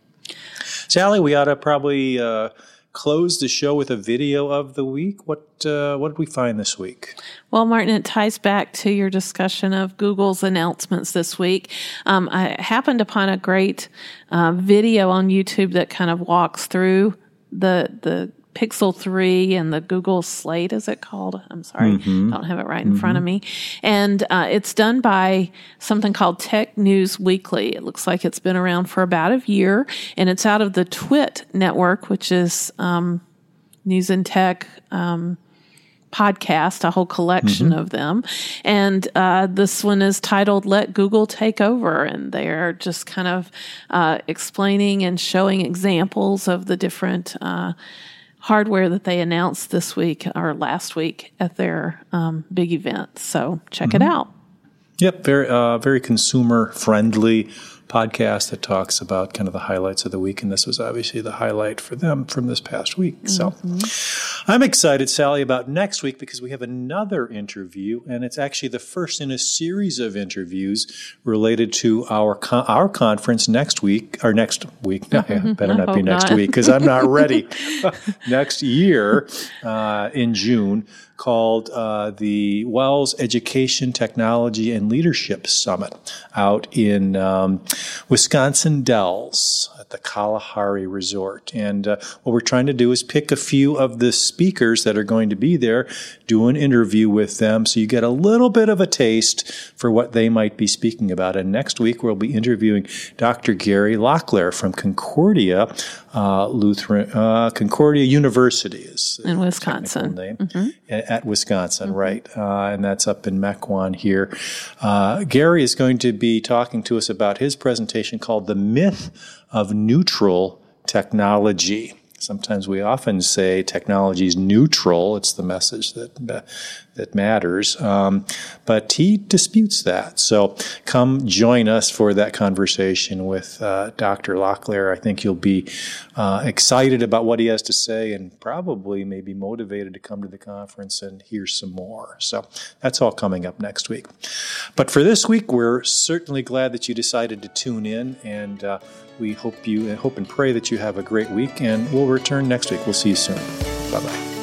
Sally, we ought to probably uh, close the show with a video of the week. What uh, what did we find this week? Well, Martin, it ties back to your discussion of Google's announcements this week. Um, I happened upon a great uh, video on YouTube that kind of walks through the the Pixel three and the Google Slate, is it called? I'm sorry, mm-hmm. I don't have it right in mm-hmm. front of me. And uh, it's done by something called Tech News Weekly. It looks like it's been around for about a year, and it's out of the Twit network, which is um, News and Tech um, podcast, a whole collection mm-hmm. of them. And uh, this one is titled Let Google Take Over. And they're just kind of uh, explaining and showing examples of the different uh hardware that they announced this week or last week at their um, big event. So check mm-hmm. it out. Yep, very uh, very consumer friendly podcast that talks about kind of the highlights of the week, and this was obviously the highlight for them from this past week. Mm-hmm. So I'm excited, Sally, about next week because we have another interview, and it's actually the first in a series of interviews related to our con- our conference next week, or next week, no, yeah, better not be next not. week because I'm not ready, next year uh, in June. called uh, the Wells Education, Technology, and Leadership Summit out in um, Wisconsin Dells at the Kalahari Resort. And uh, what we're trying to do is pick a few of the speakers that are going to be there, do an interview with them so you get a little bit of a taste for what they might be speaking about. And next week we'll be interviewing Doctor Gary Locklear from Concordia uh, Lutheran uh, Concordia University is in Wisconsin. Name, mm-hmm. at Wisconsin, mm-hmm. right? Uh, and that's up in Mequon here. Uh, Gary is going to be talking to us about his presentation called "The Myth of Neutral Technology." Sometimes we often say technology is neutral. It's the message that uh, that matters. Um, but he disputes that. So come join us for that conversation with uh, Doctor Locklear. I think you'll be uh, excited about what he has to say and probably maybe motivated to come to the conference and hear some more. So that's all coming up next week. But for this week, we're certainly glad that you decided to tune in, and uh, we hope you hope and pray that you have a great week, and we'll return next week. We'll see you soon. Bye-bye.